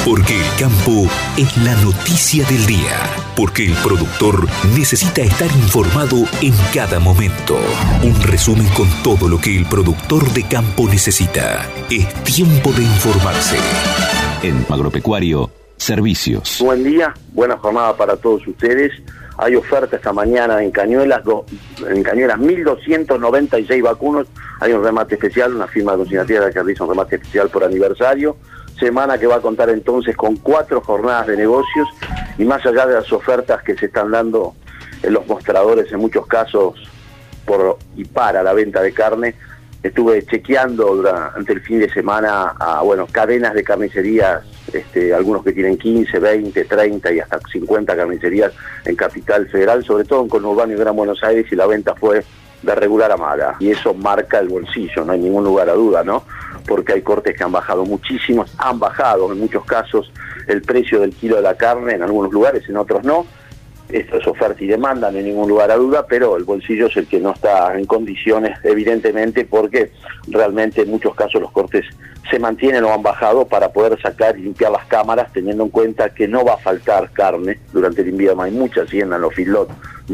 Porque el campo es la noticia del día. Porque el productor necesita estar informado en cada momento. Un resumen con todo lo que el productor de campo necesita. Es tiempo de informarse. En Agropecuario, servicios. Buen día, buena jornada para todos ustedes. Hay oferta esta mañana en Cañuelas, 1.296 vacunos. Hay un remate especial, una firma consignativa que realiza un remate especial por aniversario. Semana que va a contar entonces con 4 jornadas de negocios, y más allá de las ofertas que se están dando en los mostradores, en muchos casos por y para la venta de carne, estuve chequeando durante el fin de semana a cadenas de carnicerías, algunos que tienen 15, 20, 30 y hasta 50 carnicerías en Capital Federal, sobre todo en conurbano y Gran Buenos Aires, y la venta fue de regular a mala, y eso marca el bolsillo, no hay ningún lugar a duda, ¿no? Porque hay cortes que han bajado muchísimo, han bajado en muchos casos el precio del kilo de la carne, en algunos lugares, en otros no. Esto es oferta y demanda, no hay ningún lugar a duda, pero el bolsillo es el que no está en condiciones, evidentemente, porque realmente en muchos casos los cortes se mantienen o han bajado para poder sacar y limpiar las cámaras, teniendo en cuenta que no va a faltar carne durante el invierno. Hay mucha hacienda en los feedlot,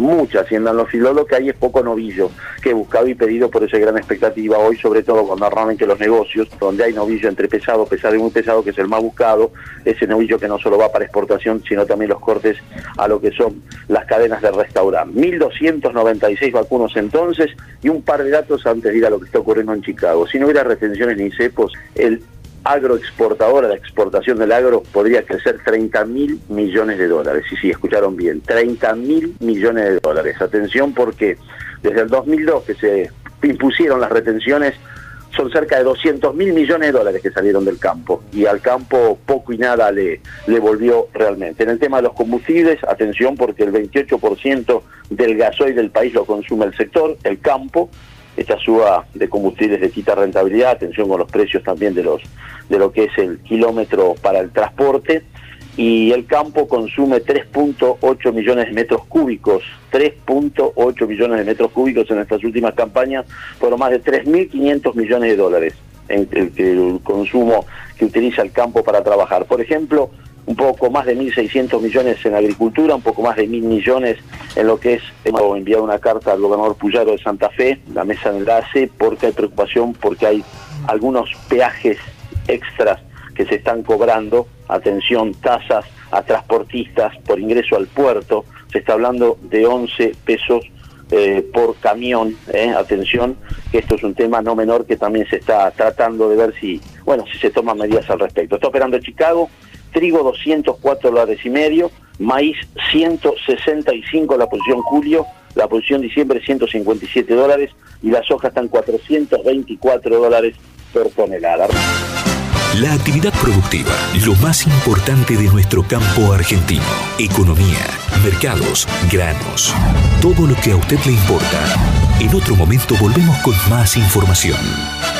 lo que hay es poco novillo, que he buscado y pedido por esa gran expectativa hoy, sobre todo cuando arranquen los negocios, donde hay novillo entre pesado y muy pesado, que es el más buscado, ese novillo que no solo va para exportación, sino también los cortes a lo que son las cadenas de restaurante. 1.296 vacunos entonces, y un par de datos antes de ir a lo que está ocurriendo en Chicago. Si no hubiera retenciones ni cepos, el agroexportador, la exportación del agro, podría crecer 30.000 millones de dólares. Sí, escucharon bien, 30.000 millones de dólares. Atención, porque desde el 2002 que se impusieron las retenciones, son cerca de 200.000 millones de dólares que salieron del campo, y al campo poco y nada le volvió realmente. En el tema de los combustibles, atención, porque el 28% del gasoil del país lo consume el sector, el campo. Esta suba de combustibles le quita rentabilidad, atención con los precios también de lo que es el kilómetro para el transporte, y el campo consume 3.8 millones de metros cúbicos, 3.8 millones de metros cúbicos en estas últimas campañas, por más de 3.500 millones de dólares en el consumo que utiliza el campo para trabajar. Por ejemplo, un poco más de 1.600 millones en agricultura, un poco más de 1.000 millones en lo que es, hemos enviado una carta al gobernador Puyaro de Santa Fe, la mesa de enlace, porque hay preocupación, porque hay algunos peajes extras que se están cobrando, atención, tasas a transportistas por ingreso al puerto, se está hablando de 11 pesos por camión, atención, que esto es un tema no menor que también se está tratando de ver si se toman medidas al respecto. Está operando Chicago, trigo 204 dólares y medio, maíz 165 la posición julio, la posición diciembre 157 dólares, y la soja están 424 dólares por tonelada. La actividad productiva, lo más importante de nuestro campo argentino. Economía, mercados, granos, todo lo que a usted le importa. En otro momento volvemos con más información.